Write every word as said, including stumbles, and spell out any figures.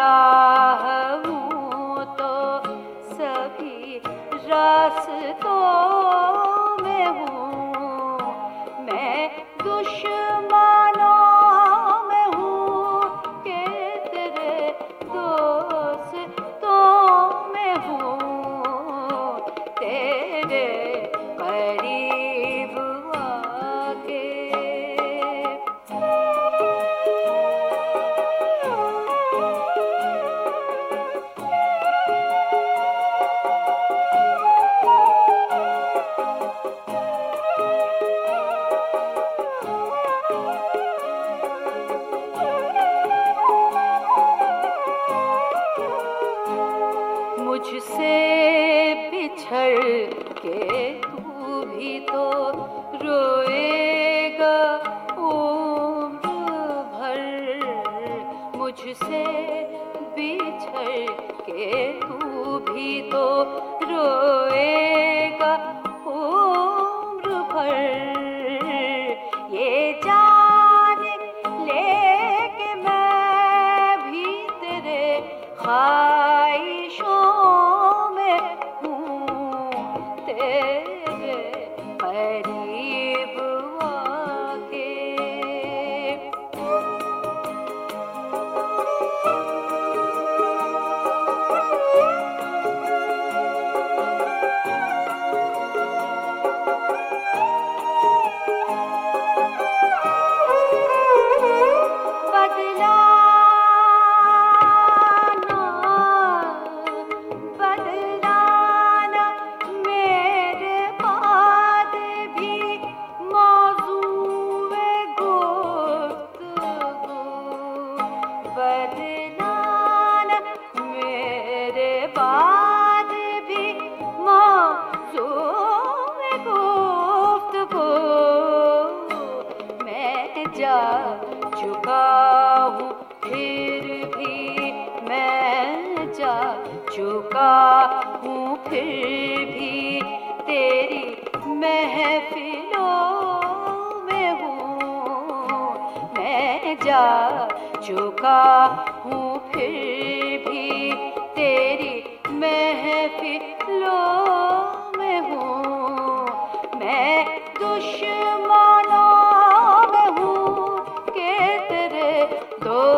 राह हूँ तो सभी रास्तों में हूँ, मैं दुश्मनों में हूँ कि तेरे दोस्तों में हूँ, तेरे करीब आके। मुझसे बिछड़ के तू भी तो रोएगा उम्र भर, मुझसे बिछड़ के तू भी तो रोएगा उम्र भर। ये जान ले के मैं भी तेरे ख्वाहिशों में हूँ, तेरे करीब आके। बदला बदलाना मेरे बाद भी मौजूद गुफ्तगू, मैं जा चुका हूँ फिर भी, मैं जा चुका हूँ फिर भी तेरी महफिलों में हूँ, मैं जा चुका हूँ फिर भी तेरी महफिलों में हूँ, मैं दुश्मनों में हूँ कि तेरे दो